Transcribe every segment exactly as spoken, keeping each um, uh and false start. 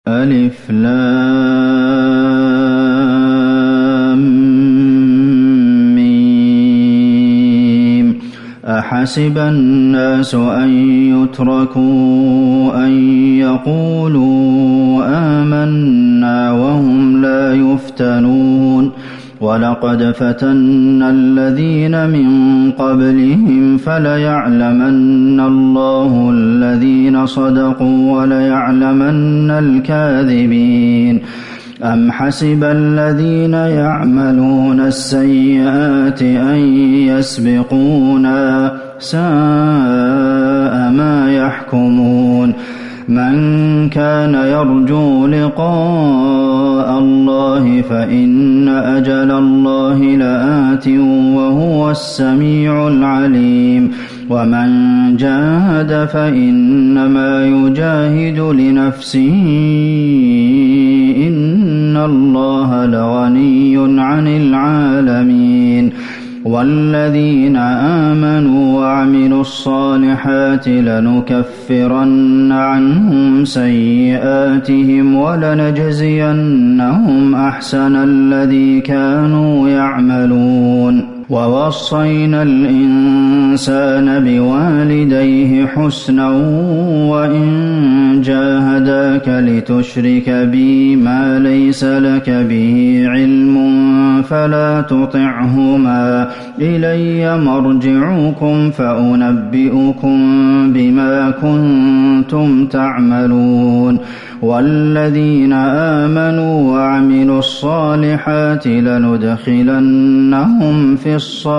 ألف لام ميم. أحسب الناس أن يتركوا أن يقولوا آمنا وهم لا يفتنون ولقد فتنا الذين من قبلهم فليعلمن الله الذين صدقوا وليعلمن الكاذبين. أم حسب الذين يعملون السيئات أن يسبقونا ساء ما يحكمون. من كان يرجو لقاء الله فإن أجل الله لآت وهو السميع العليم. ومن جاهد فإنما يجاهد لنفسه إن الله لغني عن العالمين. والذين آمنوا وعملوا الصالحات لنكفرن عنهم سيئاتهم ولنجزينهم أحسن الذي كانوا يعملون. ووصينا الإنسان بوالديه حسنا وإن جاهداك لتشرك بي ما ليس لك به علم فلا تطعهما إلي مرجعكم فأنبئكم بما كنتم تعملون. والذين آمنوا وعملوا الصالحات لندخلنهم في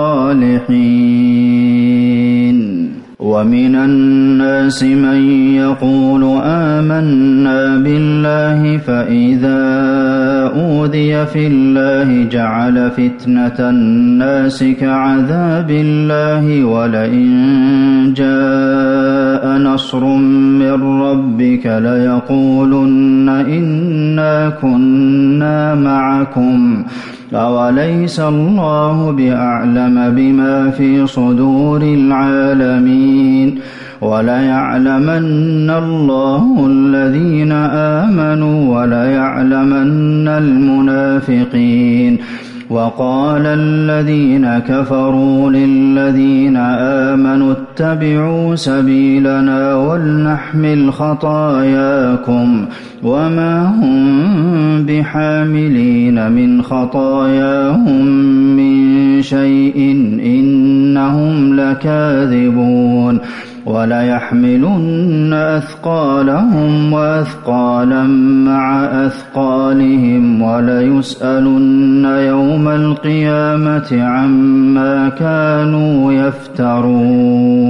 الصالحين. ومن الناس من يقول آمنا بالله فإذا أوذي في الله جعل فتنة الناس كعذاب الله ولئن جاء نصر من ربك ليقولن إنا كنا معكم أوليس الله بأعلم بما في صدور العالمين. وليعلمن الله الذين آمنوا وليعلمن المنافقين. وقال الذين كفروا للذين آمنوا اتبعوا سبيلنا ولنحمل خطاياكم وما هم بحاملين من خطاياهم من شيء إنهم لكاذبون. وليحملن أثقالهم وأثقالا مع أثقالهم وليسألن يوم القيامة عما كانوا يفترون.